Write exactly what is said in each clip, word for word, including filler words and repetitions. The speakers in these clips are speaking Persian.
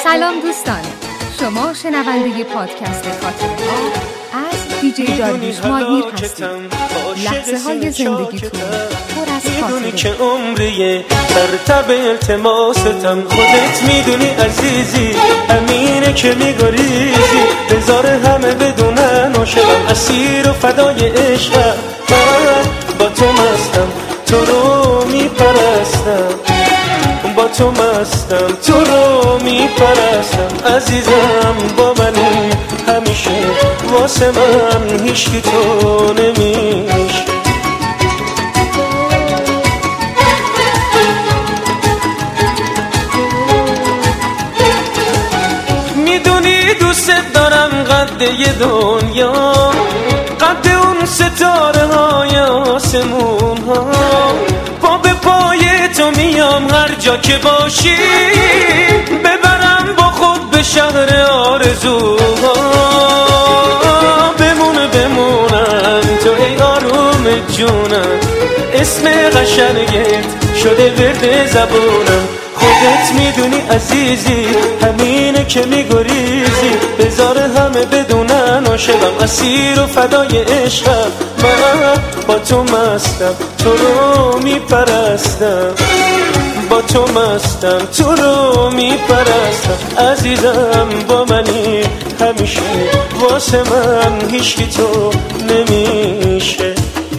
سلام دوستان، شما شنونده پادکست خاطره ها از دیجی داریوش مادمیر هستید. لحظه های زندگیتون پر از میدونی خاطره. که عمریه ترتب التماستم، خودت میدونی عزیزی امینه که میگریزی، بذار همه بدونن عاشقم، اسیر و فدای عشقم، من با تو مستم، تو رو میپرستم، با تو مستم، تو رو میپرستم، عزیزم با منی همیشه، واسه من هیچکی تو نمیشه. میدونی دوست دارم قد یه دنیا، قد اون ستاره های آسمون ها، پا به پای تو میام هر جا که باشی، ببرم با خود به شهر آرزوها، بمونه بمونم تو ای آروم جونم، اسم قشنگت شده ورد زبونم، خودت میدونی عزیزی همینه که میگریزی، بذار همه بدونن عاشقم، اسیر و فدای عشقم، من با تو مستم، تو رو میپرستم، با تو مستم، تو رو میپرستم، عزیزم با منی همیشه، واسه من هیچکی تو نمیشه.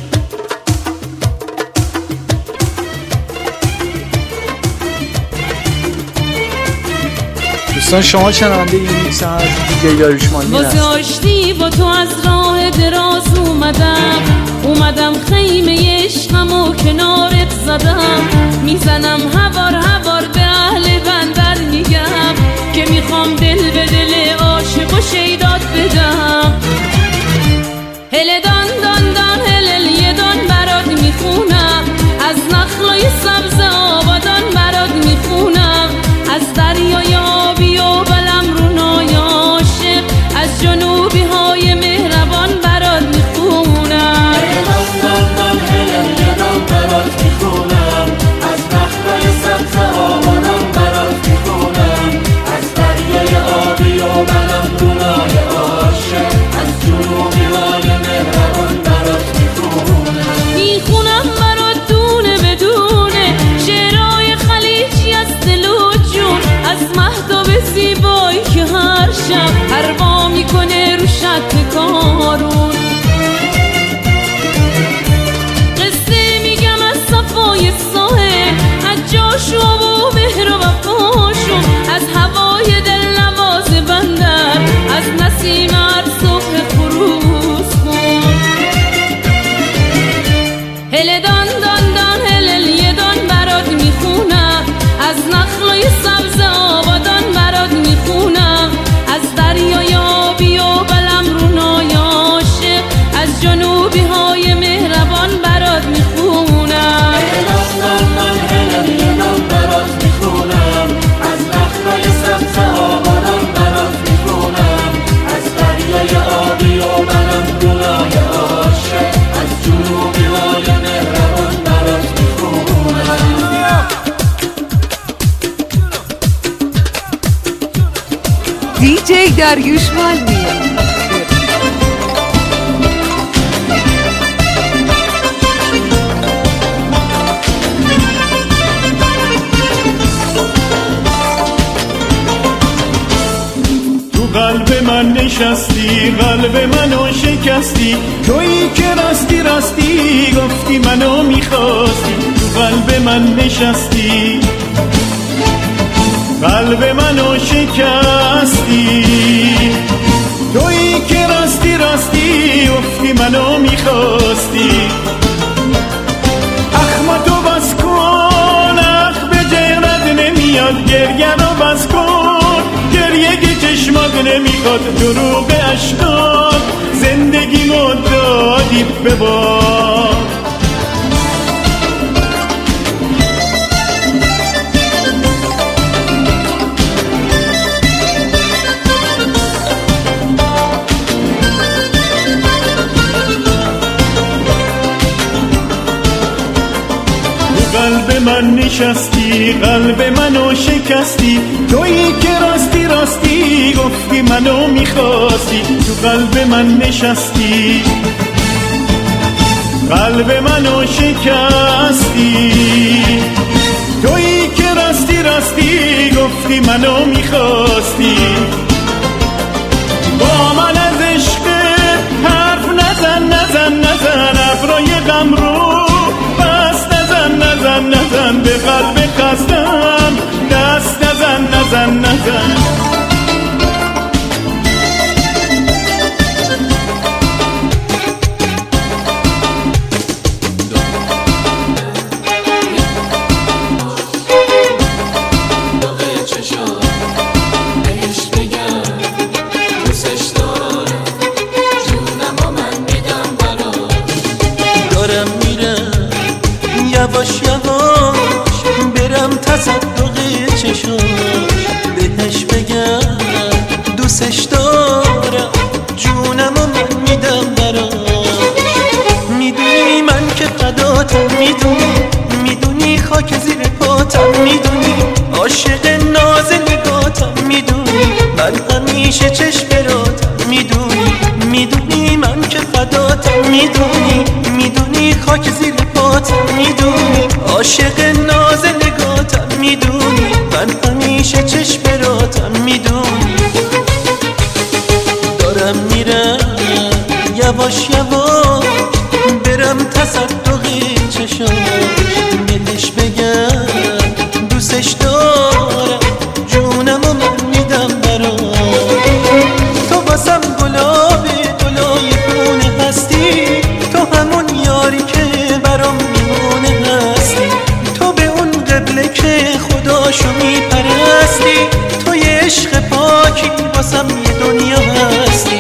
دوستان شما شنونده این میکس از دیجی داریوش مادمیر هستید. واسه آشتی با تو از راه دراز اومدم، اومدم خیمه عشقم و کنارت زدم، میزنم هوار هوار به اهل بندر میگم که میخوام دل به دل عاشق و شیدات بدم، هل دان دان دان هلل یه دان برات میخونم، از نخلای سبز آبادان برات میخونم، از دریای آبی و بلم رونای عاشق، از جنوبی های مهربان برات میخونم، دان دان دان هلل یه دان برات میخونم، از نخلای سبز آبادان برات میخونم، از دریای آبی و بلم رونای عاشق، از جنوبی های مهربان برات میخونم، میخونم برات دونه بدونه شعرهای خلیجی از دل و جون، از مهتاب زیبایی که هر شب پروا میکنه رو شط کارون، قصه میگم از صفای ساحل، از جاشو و مهر و وفاشون، از هوای دل نواز بندر، از نسیم هر صبح خروس خون، هل دان دان دان هلل یه دان برات میخونم، از نخلای سبز آبادان برات میخونم، از دریای آبی و بلم رونای عاشق، از جنوبی های مهربان برات میخونم، دان دان دان هلل یه دان برات میخونم، از نخلای سبز آبادان برات میخونم، از دریای آبی و بلم رونای عاشق، از جنوبی های مهربان برات میخونم. دیجی داریوش مادمیر. تو قلب من نشستی، قلب منو شکستی، تویی که راستی راستی گفتی منو میخواستی، تو قلب من نشستی، قلب منو شکستی، تویی که راستی راستی گفتی منو میخواستی، اخمتو بس کن، اخ به جیرت نمیاد، گریه رو بس کن، گریه که چشمات نمیخواد، دروغ عشقات زندگی مو دادی به باد، قلب من نشستی، قلب منو شکستی، تویی که راستی گفتی منو میخواستی، تو قلب من نشستی، قلب منو شکستی. تویی که راستی راستی گفتی منو میخواستی، با من از عشق حرف نزن نزن نزن، ابرای غم رو بس نزن نزن نزن، به قلب خستم دست نزن نزن نزن. یواش یواش برم تصدق چشاش، بهش بگم دوستش دارم، جونمو من میدم براش. میدونی من که فداتم، میدونی میدونی خاک زیر پاتم، میدونی عاشق ناز نگاتم، میدونی من همیشه چشم براتم، میدونی میدونی من که فداتم، میدونی میدونی خاک زیر پاتم، میدونی عاشق ناز نگاتم، میدونی من همیشه چشم براتم، میدونی دارم میرم یواش یواش برم تصدق چشاش، بهش بگم دوستش دارم، جونمو من میدم براش. تو واسم گلابی گلای خونه هستی، تو همون یاری که برام میمونه هستی، تو به اون قبله که خداشو میپرستی، تو یه عشق پاکی واسم یه دنیا هستی.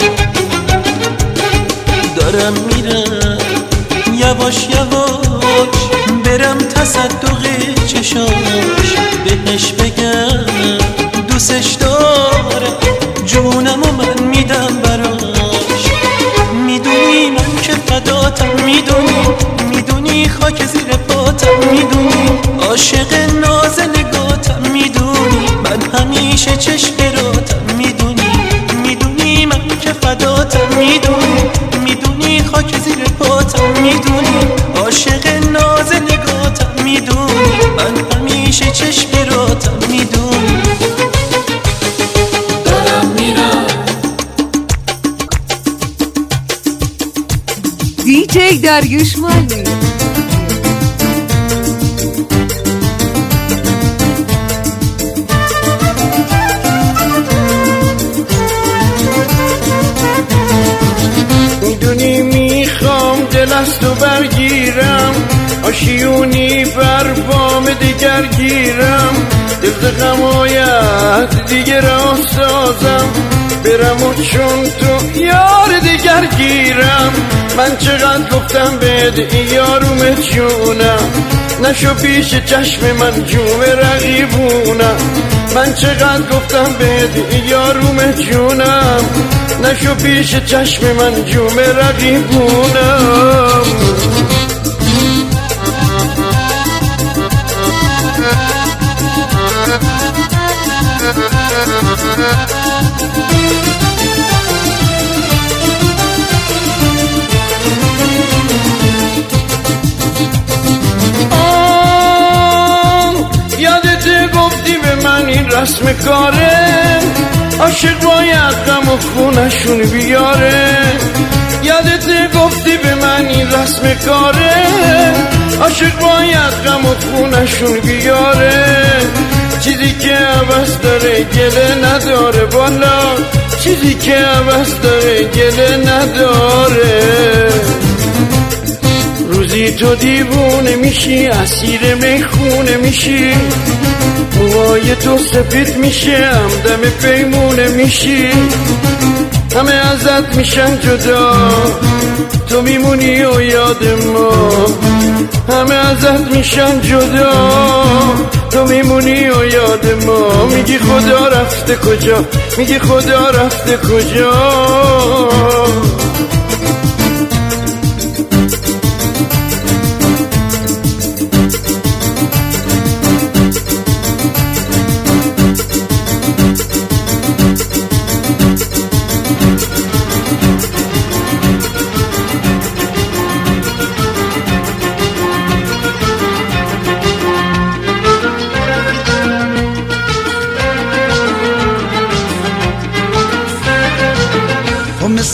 دارم میرم یواش یواش برم تصدق چشاش، بهش بگم دوستش دارم، جونمو من میدم براش. میدونی من که فداتم، میدونی میدونی خاک زیر پاتم، میدونی عاشق ناز نگاتم، میدونی من همیشه چشم براتم، میدونی میدونی من که فداتم، میدونی میدونی خاک زیر پاتم، میدونی عاشق ناز نگاتم، میدونی من همیشه چشم براتم، میدونی دارم میرم. دیجی داریوش مالی. میدونی میخوام دل از تو برگیرم، آشیونی بر بام دیگر گیرم، دل غمایت دیگه را سازم، برم و چون تو یار دیگر گیرم. من چقدر گفتم بهت یاروم جونم، نشو پیش چشم من جوم رقیبونم. من چقدر گفتم بهت یاروم جونم، نشو پیش چشم من جوم رقیبونم. رسم کاره عاشق باید غم و خونشون بیاره، یادت گفتی به من این رسم کاره، عاشق باید غم و خونشون بیاره. چیزی که عوض داره گله نداره، بالا چیزی که عوض داره گله نداره. روزی تو دیوونه میشی، اسیر میخونه میشی، موهای تو سفید میشه، همدم پیمونه میشی، همه ازت میشن جدا، تو میمونی و یاد ما. همه ازت میشن جدا، تو میمونی و یاد ما. میگی خدا رفته کجا، میگی خدا رفته کجا.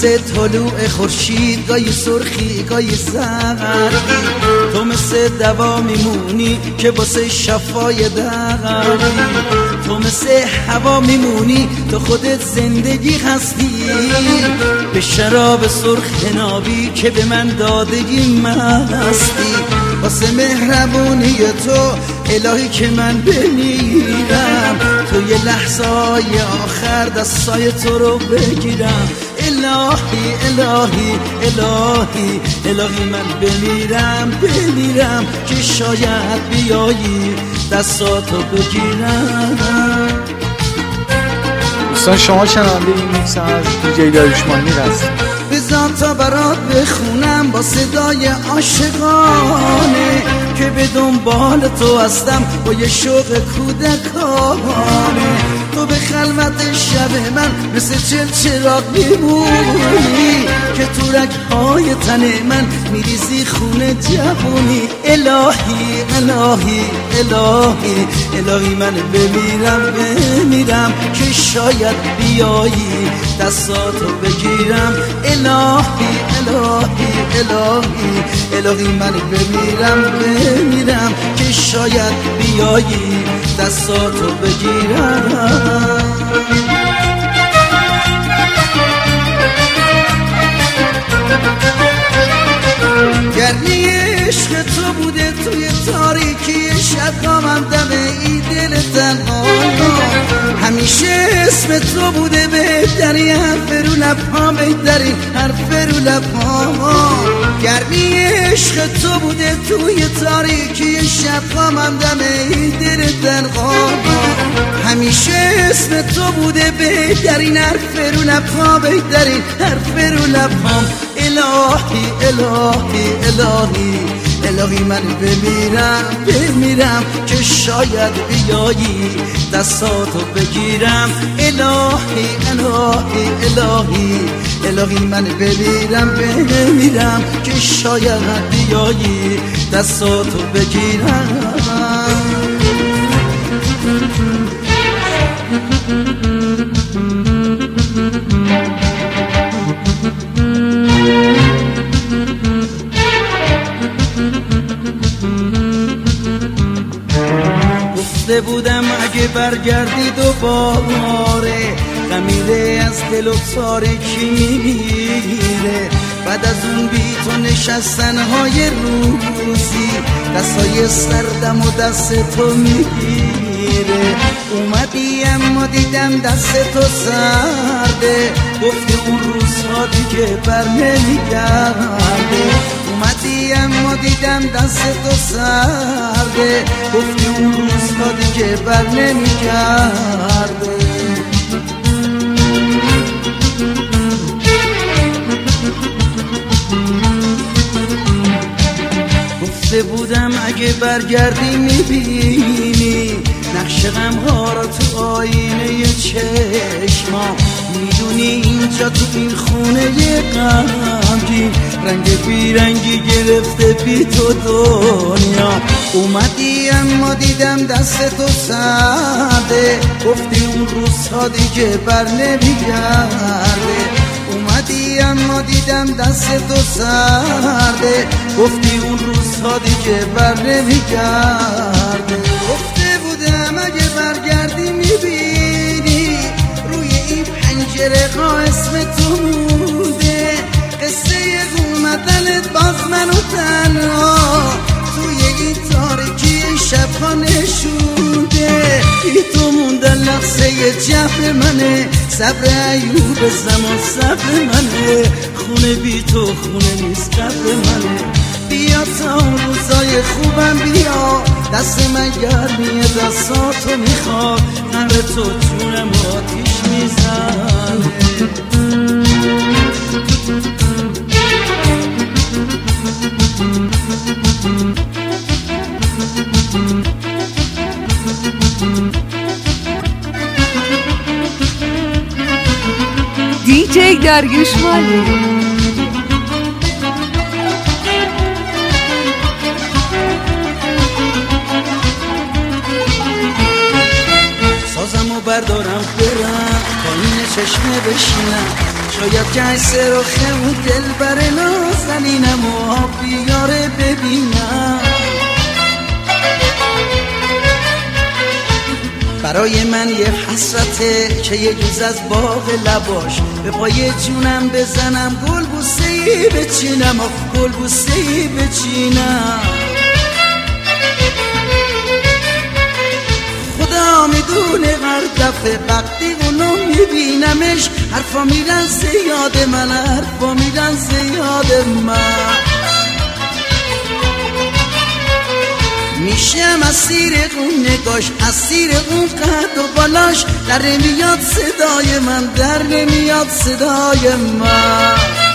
مثل طلوع خورشید، گاهی سرخی گاهی زردی. تو مثل دوا میمونی که واسه شفای دردی. تو مثل هوا میمونی، تو خودت زندگی هستی. به شراب سرخ نابی که به من دادگی مستی. واسه مهربونی تو الهی که من بمیرم، تو یه لحظه های آخر دستای تو رو بگیرم. الهی الهی الهی الهی من بمیرم بمیرم که شاید بیایی دستاتو بگیرم. دوستان شما شنونده این میکس از دیجی داریوش مانی هست. بذار تا برات بخونم با صدای عاشقانه که به دنبال تو هستم با یه شوق کودکانه. تو به خلوت شب من مثل چل چراغ میمونی که تو رگ‌های تن من میریزی خونه جوونی. الهی الهی الهی الهی من بمیرم بمیرم که شاید بیایی دستاتو بگیرم. الهی الهی الهی الهی من بمیرم بمیرم که شاید بیایی دستاتو بگیرم. گرمی عشق تو بوده توی تاریکی شب قامم دم ای دل تنها. همیشه اسم تو بوده بهترین حرف رو لبها، بهترین حرف رو لبها. گرمی عشق تو بوده توی تاریکی شب قامم دم ای دل تنها. همیشه اسم تو بوده بهترین حرف رو لبها، بهترین حرف رو لبها. الهی الهی الهی الهی من بمیرم بمیرم که شاید بیایی دستاتو بگیرم. الهی الهی الهی الهی من بمیرم بمیرم که شاید بیایی دستاتو بگیرم. گفته بودم اگه برگردی دوباره غمیره از دل و تاریکی میگیره. بعد از اون بی تو نشستنهای روزی دستای سردم و دست تو میگیره. اومدی اما دیدم دست تو سرده، گفتی اون روزها دیگه بر نمیگرده. اومدی اما دیدم دست تو سرده، گفتی اون روزها دیگه بر نمیگرده. گفته بودم اگه برگردی میبینی نقش غمها را تو آینه چشما. میدونی اینجا تو این خونه غمگین رنگ بیرنگی گرفته بی تو دنیا. اومدی اما دیدم دست تو سرده، گفتی اون روزها دیگه بر نمیگرده. اومدی اما دیدم دست تو سرده، گفتی اون روزها دیگه بر نمیگرده. گفته بودم اگه برگردی میبینی روی این پنجره ها اسم تو مونده. قصه اومدنت باز منو تنها توی این تاریکی شبها نشونده. بی تو موندن لحظه جفت منه، صبر ایوب زمان صبر منه. خونه بی تو خونه نیست قبر منه. بیا تا اون روزای خوبم بیا، دست من گرمیه دستاتو میخواد. قبر تو جونم آتیش میزنه. دیجی داریوش مانی. سازمو بردارم برم پایین چشمه بشینم، شاید جیسه رو خمون دل بر نازنینم و بیاره ببینم برای من یه حسرته که یه جز از باغ لباش به پای جونم بزنم گل بوسه‌ای بچینم و گل بوسه‌ای بچینم خدا میدونه هر دفعه وقتی اونو میبینمش حرفا میرن زیاد من حرفا میرن زیاد من میشم اسیر اون نگاش اسیر اون قد و بالاش در نمیاد صدای من در نمیاد صدای من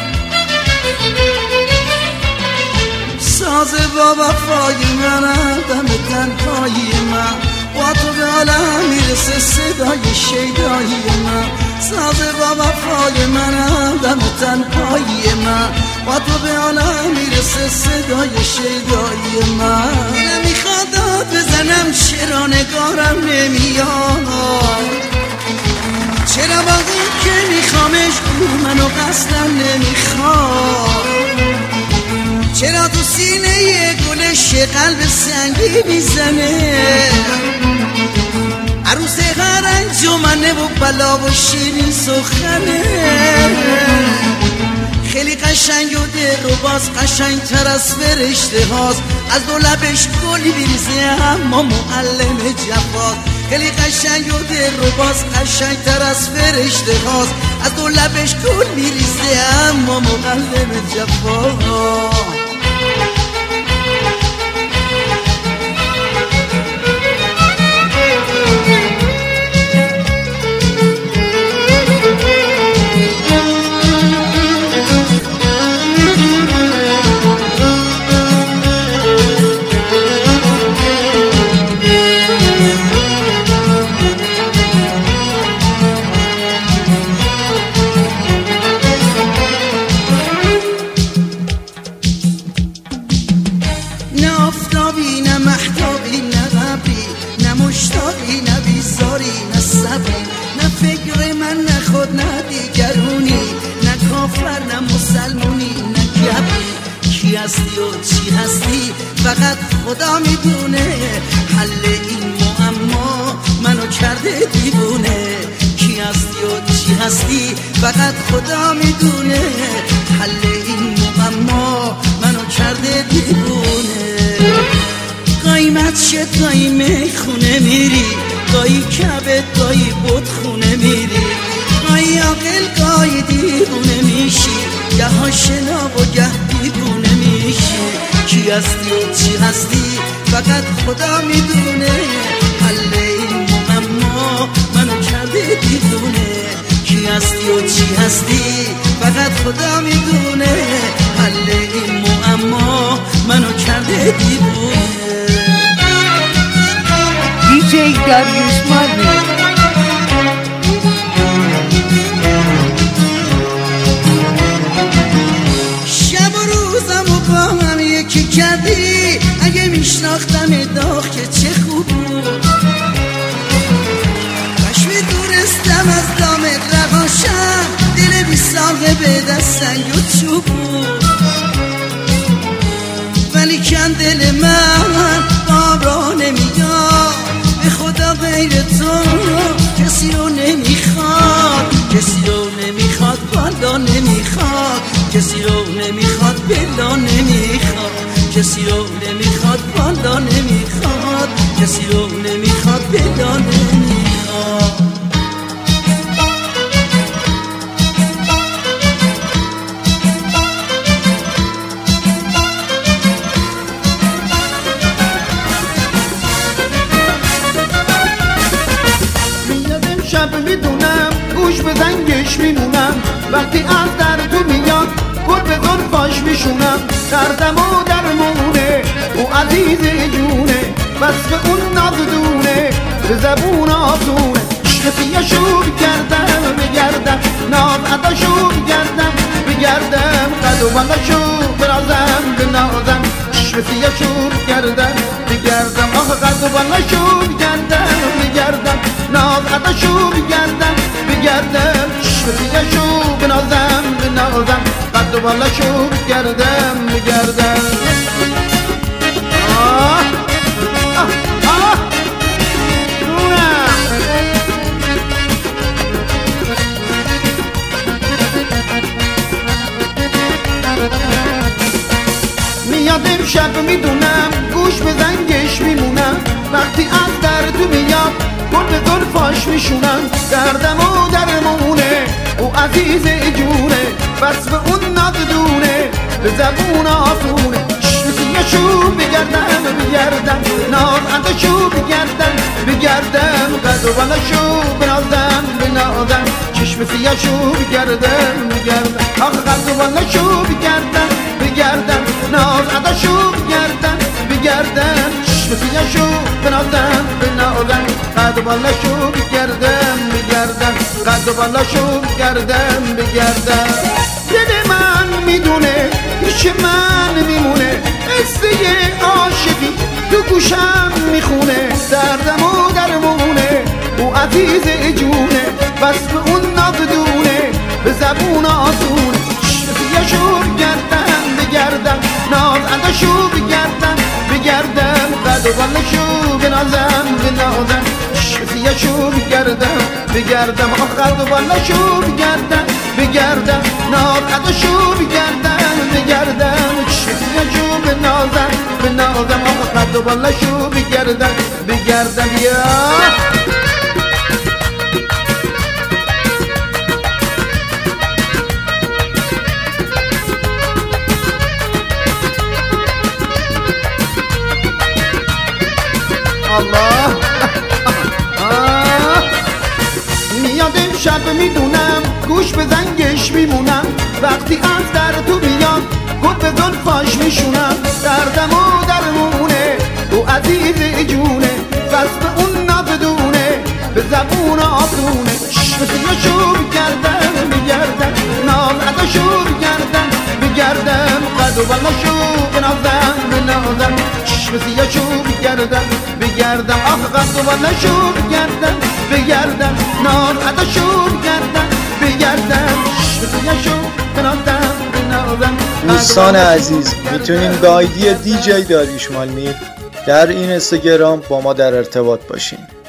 ساز با وفای من دم تنهایی من با تو به عالم میرسه صدای شیدایی من ساز با وفای من دم تنهایی من با تو به عالم میرسه صدای شیدایی من دلم میخواد داد بزنم چرا نگارم نمیاد چرا باقی که میخوامش او منو قصدم نمیخواد چرا تو سینه یه گلش قلب سنگی میزنه عروس هر انجمنه و بلا و شیرین سخنه خیلی قشنگ و دل رو باز قشنگ تر از فرشته هاست از دو لبش گلی بیریزه اما معلم جفاست خیلی قشنگ و دل رو باز قشنگ تر از فرشته هاست از دو لبش گل بیریزه اما معلم جفاست فقط خدا میدونه حل این معما منو کرده دیوونه کی هستی و چی هستی فقط خدا میدونه حل این معما منو کرده دیوونه قیمت شد گاهی میخونه میری گاهی کبه گاهی بودخونه میری گاهی عاقل گاهی دیوونه میشی گه آشنا و گه دیوونه میشی کی هستی و چی هستی فقط خدا میدونه حل این معما منو کرده دیوونه کی هستی و چی هستی فقط خدا میدونه حل این معما منو کرده دیوونه دیجی داریوش مانی کردی اگه میشناختم داغ که چه خوب بود کاش میدونستم از دامت رهاشم دل بی ساقه به دست سنگ و چوب بود ولی کن دل من باب را نمیاد به خدا غیر تو کسی رو نمیخواد کسی رو نمیخواد بالا نمیخواد کسی رو نمیخواد بلا نمیخواد کسی رو نمیخواد بالا نمیخواد کسی رو نمیخواد بلا نمیخواد میاد امشب میدونم گوش به زنگش میمونم وقتی از در تو میاد گل به زلفاش میشونم دردم و درمونه او عزیز جونه بس به اون نازدونه به زبون آسونه عشقیشو بگردم بگردم ناز عداشو بگردم بگردم قد و بلاشو برازم بنازم عشقیشو بگردم بگردم آخ قد و بلاشو بگردم بگردم ناز عداشو بگردم بگردم عشقیشو بنازم قد بالا شو بگردم بگردم آه آه آه میاد امشب میدونم گوش به زنگش میمونم وقتی از در تو میاد گل به زلفاش میشونم دردم و درمونه او عزیز جونه بس به اون نادونه به زبون آسونه چشم سیه‌شو بگردم بگردم ناز عدشو بگردم بگردم قد و بالاشو بنازم بنازم چشم سیه‌شو بگردم بگردم آخ قد و بالاشو بگردم بگردم ناز عدشو بگردم بگردم چشم سیه‌شو بنازم بنازم قد و بالاشو بگردم بگردم قد و بالاشو بگردم بگردم دل من میدونه پیش من میمونه قصه عاشقی تو گوشم میخونه دردم و درمونه او عزیز جونه بس به اون نادونه به زبون آسونه چشم بگردم بگردم ناز عدشو بگردم بگردم قد و بالشو بنازم بنازم چشم بگردم بگردم آخ قد و بالشو بگردم بگردم ناز عدشو بگردم بگردم چشم بنازم بنازم آخ قد و بالشو بگردم بگردم یا الله میاد امشب میدونم گوش به زنگش میمونم وقتی از در تو بیاد گل به زلفاش میشونم دردم و درمونه او عزیز جونه بس به اون نابدونه به زبون آسونه چشم سیه‌شو بگردم بگردم ناز عدشو بگردم بگردم قد و بالاشو بنازم بنازم چشم سیه‌شو بگردم بگردم آخ قد و بالاشو بگردم بگردم ناز عدشو بگردم بگردم چشم سیه‌شو بنازم بنازم دوستان عزیز میتونین با آیدی دی جی داریوش مالمیر در این اینستاگرام با ما در ارتباط باشین.